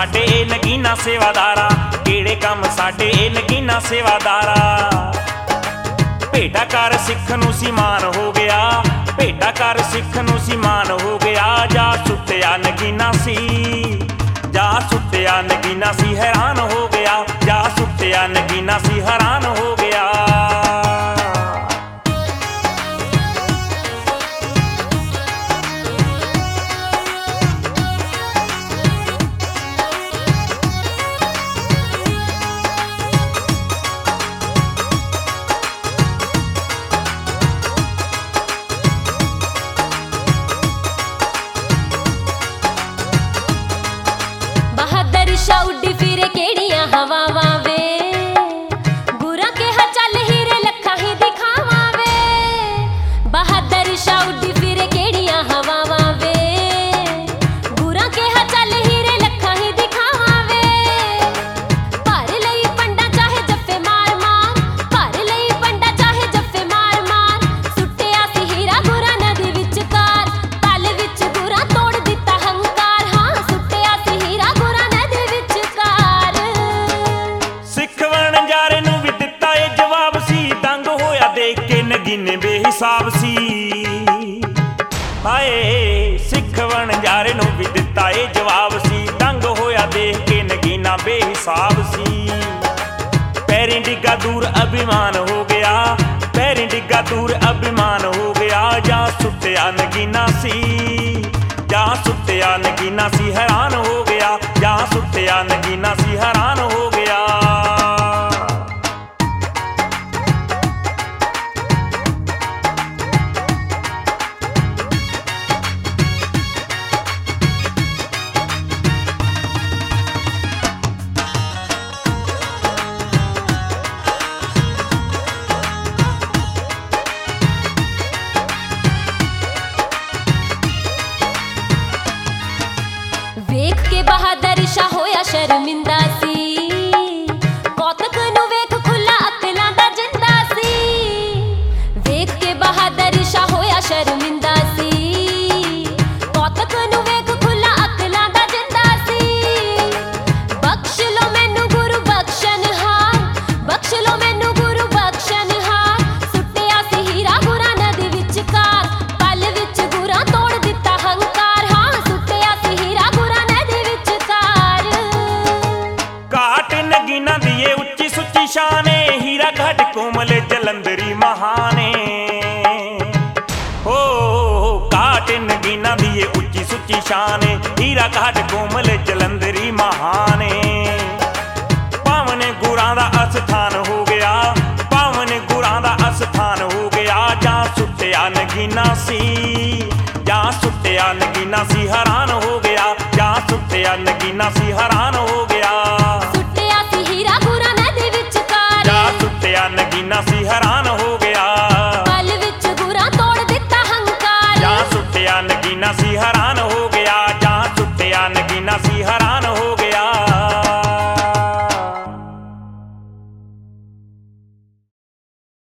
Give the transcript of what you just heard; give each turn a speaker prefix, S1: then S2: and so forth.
S1: साडे नगीना सेवादारा, किहड़े काम साडे नगीना सेवादारा। भेटा कर सिख नूं सी मान हो गया, भेटा कर सिख नूं सी मान हो गया। जा सुत्या नगीना सी, जा सुत्या नगीना सी हैरान हो गया, जा सुत्या नगीना सी हैरान हो गया।
S2: उड्डी फिरे केड़ियां हवावां वे, बुरा कहा चल हीरे लखा ही दिखावा वे। बहादुर शाह उड्डी फिरे केड़ियां हवावां वे, बुरा कहा चल हीरे लखा ही दिखावा वे। भर लई पंडा चाहे जफ्फे मार मार, भर लई पंडा चाहे जफ्फे मार मार। सुट्टिया सी हीरा गुरा नदी विचकार, तल विच गुरा तोड़ दिता हंकार। हाँ सुट्टिया सी हीरा गुरा नदी विचकार।
S1: सिख वणजारे नूं भी दिता ए जवाब सी, दंग होया देख के नगीने बेहिसाब सी। हाय सिख वणजारे नूं भी दिता ए जवाब सी, दंग होया देख के नगीना बेहिसाब सी। पैरीं डिग्गा दूर अभिमान हो गया, पैरीं डिग्गा दूर अभिमान हो गया। जा सुत्या नगीना सी, जा सुत्या नगीना सी हैरान हो गया, जा सुत्या नगीना सी हैरान हो गया।
S2: वेख के बहादुर शाह होया शर्मिंदा सी, कौतक नूं वेख खुला अकलां दा जिंदा सी। वेख के बहादुर शाह होया शर्मिंदा सी, कौतक नूं वेख खुला अकलां दा जिंदा सी। बख्श लो मैनू गुरु बख्शनहार, बख्श लो मैनू गुरु बख्शनहार। सुट्टिया सी हीरा गुरा नदी विचकार, पल विच गुरा तोड़ दिता हंकार। हाँ सुट्टिया सी हीरा गुरा नदी विचकार।
S1: घाट नगीना दिए उच्ची सुच्ची शाने, हीरा घाट कोमल जलंधरी महाने। हो घाट नगीना दिए उच्ची सुच्ची शाने, हीरा घाट कोमल जलंधरी महाने। पावन गुरां दा अस्थान हो गया, पावन गुरां दा अस्थान हो गया। जा सुत्या नगीना सी, जा सुत्या नगीना सी हैरान हो गया, जा सुत्या नगीना सी हैरान हो गया।
S2: सुट्टिया सी हीरा गुरा नदी विचकार,
S1: जा सुत्या नगीना सी हैरान हो गया।
S2: पल विच गुरा तोड़ दिता हंकार।
S1: जा सुत्या नगीना सी हैरान हो गया, जा सुत्या नगीना सी हैरान हो